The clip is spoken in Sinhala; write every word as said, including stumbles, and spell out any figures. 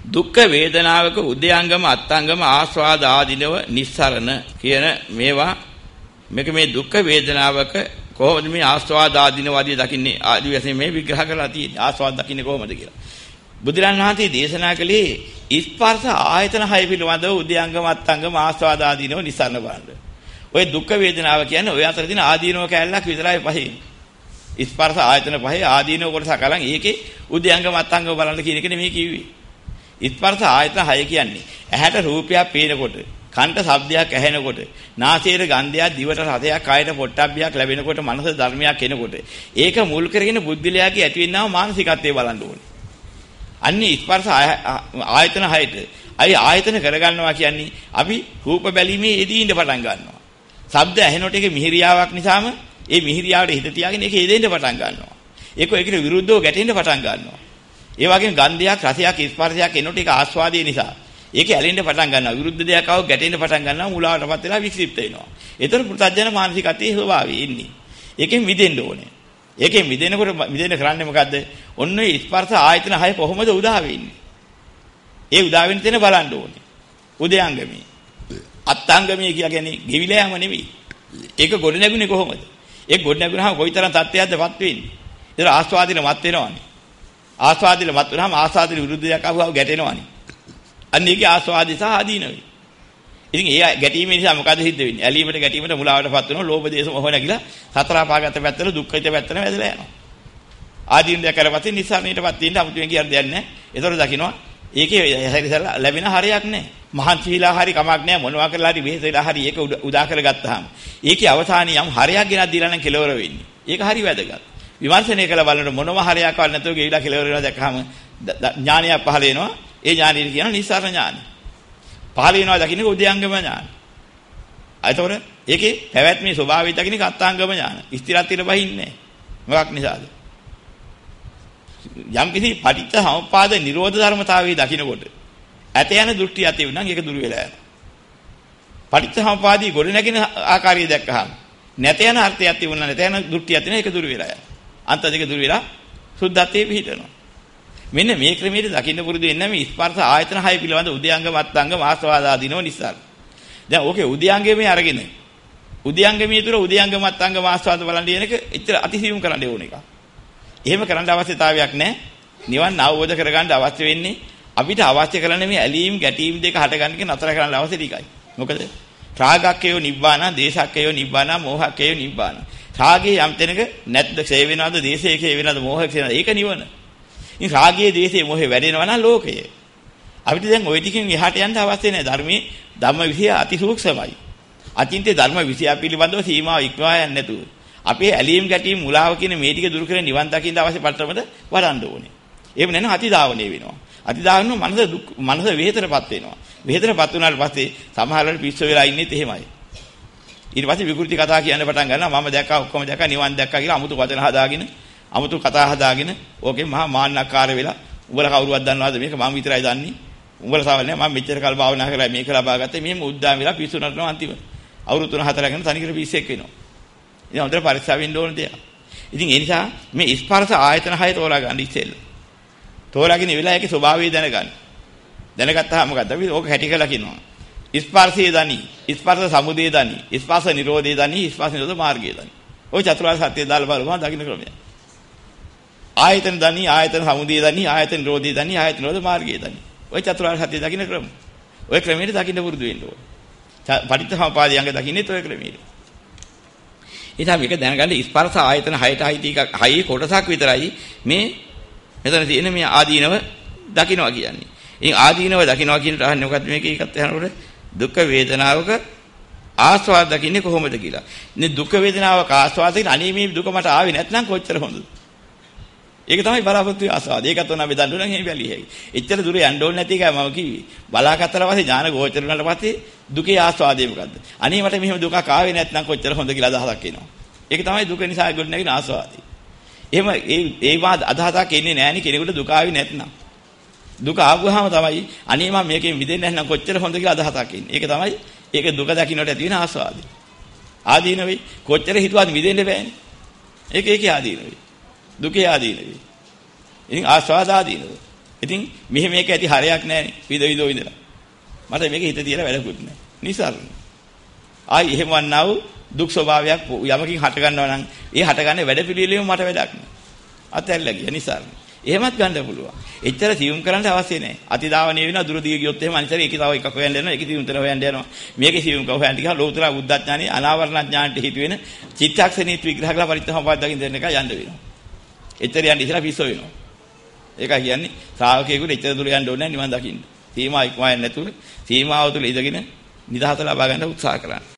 දුක්ඛ වේදනාවක උද්‍යංගම අත්ංගම ආස්වාද ආදීනව නිස්සරණ කියන මේවා මේක මේ දුක්ඛ වේදනාවක කොහොමද මේ ආස්වාද ආදීනව ආදී දකින්නේ ආදී වශයෙන් මේ විග්‍රහ කරලා තියෙන්නේ ආස්වාද දකින්නේ කොහොමද කියලා. බුදුරන් වහන්සේ දේශනා කළේ ස්පර්ශ ආයතන හය පිළිබඳව උද්‍යංගම අත්ංගම ආස්වාද ආදීනව නිස්සරණ බලන්න. ඔය දුක්ඛ වේදනාව කියන්නේ ඔය අතර තියෙන ආදීනව කැලලක් විතරයි පහේ. ස්පර්ශ ආයතන පහේ ආදීනව කොටස කලන් ඒකේ උද්‍යංගම අත්ංගම බලන්න කියන එක නෙමෙයි කිව්වේ. ස්පර්ශ ආයතන හය කියන්නේ ඇහැට රූපයක් පේනකොට, කනට ශබ්දයක් ඇහෙනකොට, නාසයට ගන්ධයක්, දිවට රසයක්, කයට පොට්ටබ්බයක් ලැබෙනකොට, මනස ධර්මයක් එනකොට ඒක මුල් කරගෙන බුද්ධිලයාගේ ඇතිවෙනා මානසිකත්වයේ බලන්න ඕනේ. අන්නේ ස්පර්ශ ආයතන හයට අයි ආයතන කරගන්නවා කියන්නේ අපි රූප බැලීමේ යෙදී ඉඳ පටන් ගන්නවා. ශබ්ද ඇහෙනකොට ඒක මිහිරියාවක් නිසාම ඒ මිහිරියාවට හිත තියාගෙන ඒක යෙදෙන්න පටන් ගන්නවා. ඒක ඒකට විරුද්ධව ගැටෙන්න පටන් ගන්නවා. ඒ වගේම ගන්ධයක් රසයක් ස්පර්ශයක් එනකොට ඒක ආස්වාදයේ නිසා ඒක ඇලෙන්න පටන් ගන්නවා. විරුද්ධ දෙයක් ආව ගැටෙන්න පටන් ගන්නවා. මුලාවටපත් වෙලා වික්ෂිප්ත වෙනවා. ඒතර පුත්‍ජන මානසිකත්වයේ ස්වභාවය ඉන්නේ. ඒකෙන් මිදෙන්න ඕනේ. ඒකෙන් මිදෙනකොට මිදෙන්න කරන්නේ මොකද්ද? ඔන්න ඒ ස්පර්ශ ආයතන හය කොහොමද උදා වෙන්නේ? ඒ උදා වෙන තැන බලන්න ඕනේ. උදයංගමී. අත්ංගමී කියන්නේ ගෙවිලා යම නෙවෙයි. ඒක ගොඩ නැගුණේ කොහොමද? ඒක ගොඩ නැගුණාම කොයිතරම් තත්ත්වයක්දපත් වෙන්නේ? ඒතර ආස්වාදින මත් වෙනවනේ. ආස්වාදින මත් වුණාම ආස්වාදින විරුද්ධ දෙයක් ආවම ගැටෙනවනේ. අන්න ඒකේ ආස්වාදි සහ ආදීනවේ. ඉතින් ඒ ගැටීම නිසා මොකද සිද්ධ වෙන්නේ? ඇලීමට ගැටීමට මුලාවටපත් වෙනවා. ලෝභ දේශ මොහ නැගිලා සතර අපාගත පැත්තට දුක්ඛිත පැත්තට වැදලා යනවා. ආදීන දෙක කරපස්සේ නිස්සාරණයටපත් වෙන්න අමුතුවෙන් කියන දෙයක් නැහැ. ඒතර දකින්නවා ඒකේ හැරිසලා ලැබෙන හරියක් නැහැ. මහන්සිලා හරි කමක් නැහැ. මොනවා කරලා හරි වෙහෙසලා හරි ඒක උදා කරගත්තාම ඒකේ අවසානිය යම් හරියක් ගෙනත් දීලා නම් කෙලවර වෙන්නේ. ඒක හරි වැදගත්. විමර්ශනය කළ බලනකොට මොනවා හරියක් වල් නැතුව ගෙවිලා කෙලවර වෙනවා දැක්කම ඥානයක් පහළ වෙනවා. ඒ ඥානෙට කියනවා නිස්සාරණ ඥාන. පහළ වෙනවා දකින්නේ උද්‍යංගම ඥාන. එතකොට ඒකේ පැවැත්මේ ස්වභාවය දකින්නේ කත්තාංගම ඥාන. ස්ථිරත්වයට බහින්නේ නැහැ. මොකක් නිසාද? යම් කිසි පටිච්ච සමුප්පාද නිරෝධ ධර්මතාවයේ දකින්නකොට ඇත යන දෘෂ්ටි ඇති වෙනනම් ඒක දුර වෙලා යනවා. පටිච්ච සමුපාදී ගොඩ නැගින ආකාරය දැක්කහම නැත යන අර්ථය ඇති වුණා නැත යන දෘෂ්ටි ඇති වෙන ඒක දුර වෙලා යනවා. අන්ත දෙක දුර වෙලා සුද්ධත්වයේ පිහිටනවා. මෙන්න මේ ක්‍රමයට දකින්න පුරුදු වෙන්න මේ ස්පර්ශ ආයතන හය පිළිබඳ උද්‍යංගම අත්ංගම ආස්වාද ආදීනව නිසා. දැන් ඕකේ උද්‍යංගමේ අරගෙන උද්‍යංගමයේ තුර උද්‍යංගම අත්ංගම ආස්වාද බලන්න කියන එක එච්චර අතිසියුම් කරන්න ඕන එකක්. එහෙම කරන්න අවශ්‍යතාවයක් නැහැ. නිවන් අවබෝධ කරගන්න අවශ්‍ය වෙන්නේ අපිට අවශ්‍ය කරන්නේ මේ ඇලීම් ගැටීම් දෙක හටගන්න එක නතර කරන්න අවශ්‍ය ටිකයි. මොකද රාගක්කයෝ නිබ්බාන, දේශක්කයෝ නිබ්බාන, මෝහක්කයෝ නිබ්බාන. රාගයේ යම් තැනක නැත්ද ක්ෂය වෙනවද, දේශයේ ක්ෂය වෙනවද, මෝහය ක්ෂය වෙනවද? ඒක නිවන. ඉතින් රාගයේ, දේශයේ, මෝහේ වැඩෙනවා නම් ලෝකය. අපිට දැන් ওই ටිකෙන් එහාට යන්න අවශ්‍ය නැහැ. ධර්මයේ ධම්ම විෂය අතිසූක්ෂමයි. අචින්ත්‍ය ධර්ම විෂය පිළිබඳව සීමාව ඉක්මවා යන්නේ නැතුව අපේ ඇලීම් ගැටීම් මුලාව කියන මේ ටික දුරු කරගෙන නිවන් දකින්න අවශ්‍ය පටලමද වඩන්න ඕනේ. එහෙම නැත්නම් අතිදාවණය වෙනවා. අතිදාවන මනස දුක් මනස වෙහෙතරපත් වෙනවා. වෙහෙතරපත් වුණාට පස්සේ සමහර වෙලාවට පිස්සු වෙලා ඉන්නෙත් එහෙමයි. ඊට පස්සේ විකෘති කතා කියන්න පටන් ගන්නවා. මම දැක්කා ඔක්කොම දැක්කා නිවන් දැක්කා කියලා අමුතු වචන හදාගෙන අමුතු කතා හදාගෙන ඕකේ මහා මාන්නකාර වෙලා උඹලා කවුරුවත් දන්නවද මේක මම විතරයි දන්නේ. උඹලා සාවල් නෑ මම මෙච්චර කල් භාවනා කරලා මේක ලබා ගත්තේ මෙහෙම උද්දාම වෙලා පිස්සු නටනවා අන්තිමට. අවුරුදු තුන හතරකින් තනිකර පිස්සෙක් වෙනවා. ඉතින් හොඳට පරීක්ෂා වෙන්න ඕන දෙයක්. ඉතින් ඒ නිසා මේ ස්පර්ශ ආයතන හය තෝරා ගන්න ඉස්සෙල්ලා. තෝරාගෙන ඉවලා ඒකේ ස්වභාවය දැනගන්න. දැනගත්තාම මොකද්ද? අපි ඕක හැටි කරලා කියනවා. ස්පර්ශයේ දනි, ස්පර්ශ සමුදය දනි, ස්පර්ශ නිරෝධය දනි, ස්පර්ශ නිරෝධ මාර්ගය දනි. ඔය චතුරාර්ය සත්‍ය දාලා බලපුවම දකින්න ක්‍රමය. ආයතන දනි, ආයතන සමුදය දනි, ආයතන නිරෝධය දනි, ආයතන නිරෝධ මාර්ගය දනි. ඔය චතුරාර්ය සත්‍ය දකින්න ක්‍රම. ඔය ක්‍රමයට දකින්න පුරුදු වෙන්න ඕනේ. පටිච්චසමුප්පාදය අංග දකින්නෙත් ඔය ක්‍රමයට. ඉතින් මේක දැනගන්න ස්පර්ශ ආයතන හයට හයිති එකක් හයේ කොටසක් විතරයි මේ මෙතන තියෙන මේ ආදීනව දකින්නවා කියන්නේ. ඉතින් ආදීනව දකින්නවා කියන රහන්නේ මොකද්ද මේක ඒකත් යනකොට දුක් වේදනාවක ආස්වාද දකින්නේ කොහොමද කියලා. ඉතින් දුක් වේදනාවක ආස්වාද දකින්න අනේ මේ දුක මට ආවේ නැත්නම් කොච්චර හොඳද? ඒක තමයි බලාපොරොත්තු ආස්වාද. ඒකත් උනා බෙදන්න නම් එහෙම බැලිය හැකියි. එච්චර දුර යන්න ඕනේ නැති එකයි මම කිව්වේ. බලාගත්තට පස්සේ ඥාන ගෝචර වුණාට පස්සේ දුකේ ආස්වාදය මොකද්ද? අනේ මට මෙහෙම දුකක් ආවේ නැත්නම් කොච්චර හොඳ කියලා අදහසක් එනවා. ඒක තමයි දුක නිසා ගොඩ නැගින ආස්වාදය. එහෙම ඒ ඒ වාද අදහසක් එන්නේ නැහැ නේ කෙනෙකුට දුක ආවේ නැත්නම්. දුක ආවම තමයි අනේ මම මේකෙන් මිදෙන්නේ නැත්නම් කොච්චර හොඳ කියලා අදහසක් එන්නේ. ඒක තමයි ඒක දුක දකින්නට ඇති වෙන ආස්වාදය. ආදීන වෙයි කොච්චර හිතුවත් මිදෙන්න බෑනේ. ඒක ඒකේ ආදීන වෙයි. දුකේ ආදීන වෙයි. ඉතින් ආස්වාද ආදීනව. ඉතින් මෙහෙම මේක ඇති හරයක් නැහැනේ. විද විදෝ ඉඳලා. මට මේක හිත තියලා වැඩකුත් නැහැ. නිසාරණ. ආයි එහෙම වන්නා වූ දුක් ස්වභාවයක් යමකින් හට ගන්නවා නම් ඒ හටගන්නේ වැඩ පිළිවිලෙම මට වැඩක් නෑ. අතැල්ලා ගිය නිසාරණ. එහෙමත් ගන්න පුළුවන්. එච්චර සියුම් කරන්න අවශ්‍ය නැහැ. අතිදාවණිය වෙනවා දුර දිග ගියොත් එහෙම අනිතර ඒක තව එකක් හොයන්න යනවා. ඒක සියුම් තර හොයන්න යනවා. මේකේ සියුම් කව හොයන්න ගියා ලෝතර බුද්ධඥානෙ අනාවරණ ඥානට හිත වෙන චිත්තක්ෂණීත් විග්‍රහ කරලා පරිත්‍ථමපාද දකින්න දෙන්න එක යන්න වෙනවා. එච්චර යන්න ඉස්සලා පිස්සෝ වෙනවා. ඒකයි කියන්නේ ශ්‍රාවකයෙකුට එච්චර දුර යන්න ඕනේ නැහැ නිවන් දකින්න. සීමා ඉක්මවන්න නැතුව සීමාව තුළ ඉඳගෙන නිදහස ලබා ගන්න උත්සාහ කරන්න.